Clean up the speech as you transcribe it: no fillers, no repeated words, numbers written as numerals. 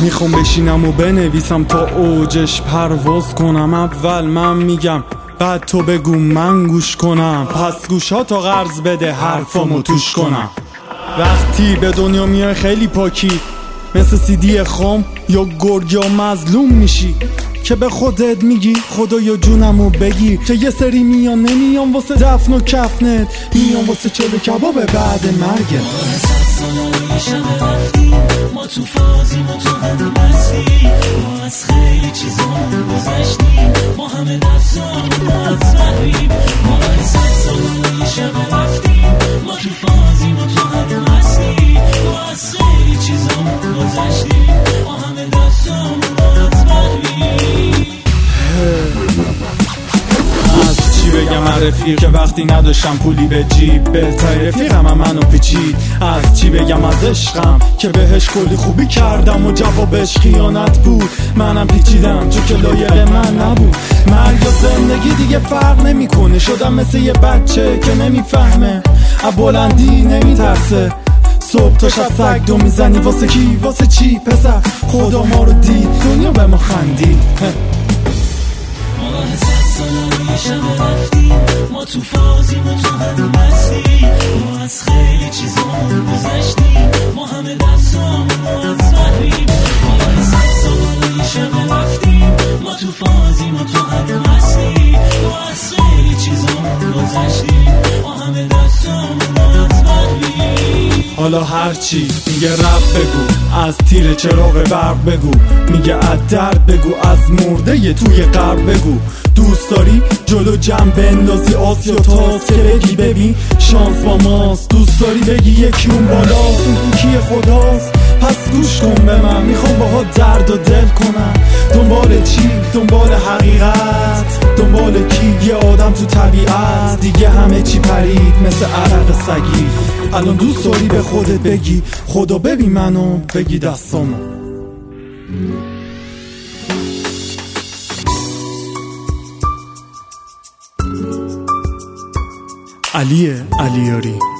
میخوام بشینم و بنویسم تا اوجش پرواز کنم. اول من میگم بعد تو بگو من گوش کنم، پس گوشا تا قرض بده حرفامو توش کنم. وقتی به دنیا میای خیلی پاکی، مثل سیدی خام یا گرگ یا مظلوم میشی که به خودت میگی خدایا جونمو بگیر. که یه سری میان نمیان واسه دفن و کفنت، میان واسه چله کباب بعد مرگت. ما تو فازیم و تو هم مستی، ما از خیلی چیزامون گذشتیم، ما همه نفسامون از رحیم. ما از سالای شب رفتیم، ما تو فازیم و تو هم مستی، ما از خیلی چیزامون گذشتیم، ما همه نفسامون از رحیم. از چی بگم من رفیق که وقتی نداشتم پولی به جیب، بهتر رفیقم هم منو پیچید. از چی بگم از عشقم که بهش کلی خوبی کردم و جوابش خیانت بود. منم پیچیدم چون که لایق من نبود. مرگ و زندگی دیگه فرق نمیکنه، شدم مثل یه بچه که نمیفهمه، از بلندی نمیترسه. صبح تا شب سگ دو میزنی واسه کی واسه چی پسر؟ خدا ما رو دید، دنیا به ما خندید. سالای شب رفتیم، ما تو فازیم و تو هم مستی، ما از خیلی چیزامون گذشتیم، ما همه دستامون از رحیم. ما از سالای شب رفتیم، ما تو فازیم و تو هم مستی، ما از خیلی چیزامون گذشتیم، ما همه دستامون از رحیم. حالا هرچی میگه رب بگو، از تیر چراغ برق بگو، میگه از درد بگو، از مرده یه توی قبر بگو. دوست داری جلو جمع بندازی آسیا تاست که بگی ببین شانس با ماست. دوست داری بگی یکی اون بالاست، اون کی خداست. پس گوش کن به من، میخوام باهات درد و دل کنم. دنبال چی؟ دنبال حقیقت، دنبال کی؟ یه آدم تو طبیعت. دیگه همه چی پرید مثل عرق سگی. الان دوست داری به خودت بگی خدا ببین منو، بگی دستامو. علیه علیاری.